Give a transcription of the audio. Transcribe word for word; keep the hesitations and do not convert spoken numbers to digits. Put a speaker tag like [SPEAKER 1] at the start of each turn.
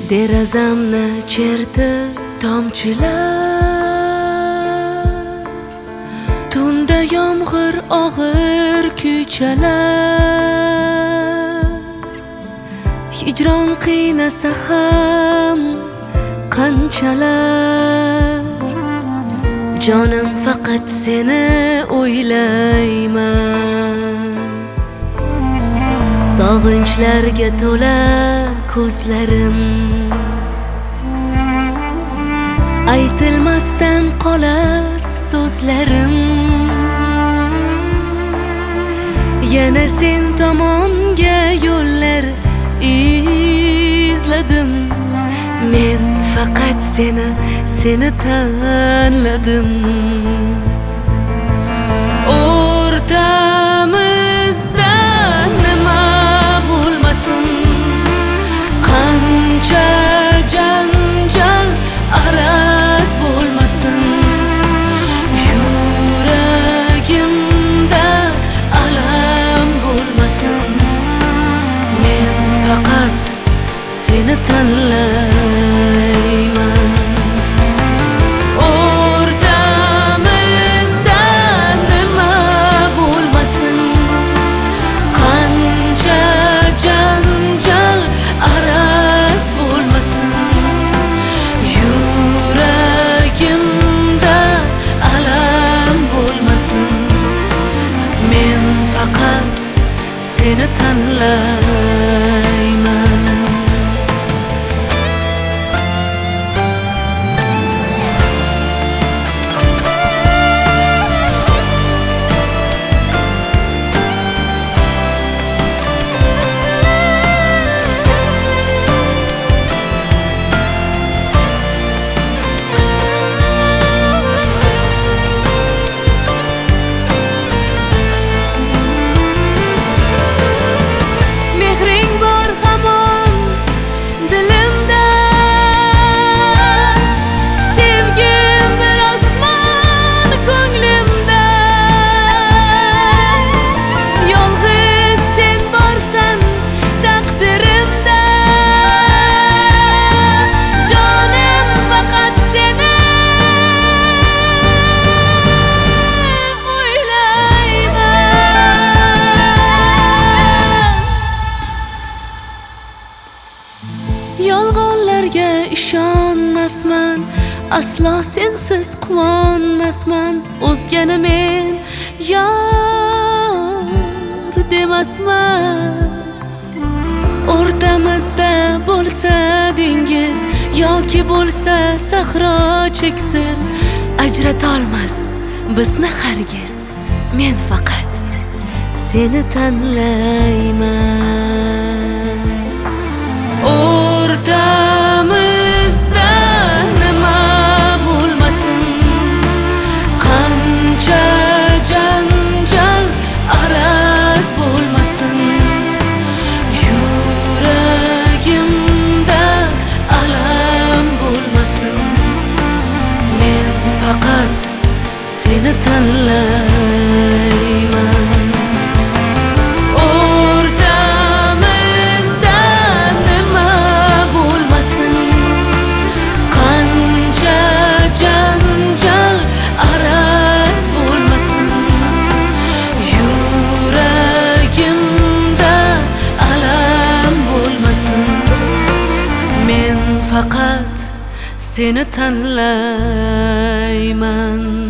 [SPEAKER 1] Derazamni chertdi tomchilar, tunda yomg'ir og'ir kuychalar. Hijron qiynasa ham qanchalar, jonim faqat seni o'ylayman. Sog'inchlarga to'la ko'zlarim, aytilmasdan qolar so'zlarim. Yana sen tomonga yo'llar izladim. Men faqat seni, seni tanladim. O'rtamizda nima bo'lmasin, qancha janjal araz bo'lmasin, yuragimda alam bo'lmasin. Men faqat seni tanlayman. O'rtamizda nima bo'lmasin, qancha janjal araz bo'lmasin, yuragimda alam bo'lmasin. Men faqat seni tanlayman. Yolg'onlarga ishonmasman, aslo sensiz quvonmasman. O'zgani men yor demasman. O'rtamizda bo'lsa dengiz yoki bo'lsa sahro cheksiz, ajratolmas bizni hargiz. Men faqat seni tanlayman. O'rtamizda nima bo'lmasin, qancha janjal araz bo'lmasin, yuragimda alam bo'lmasin. Men faqat seni tanlayman. Faqat seni tanlayman.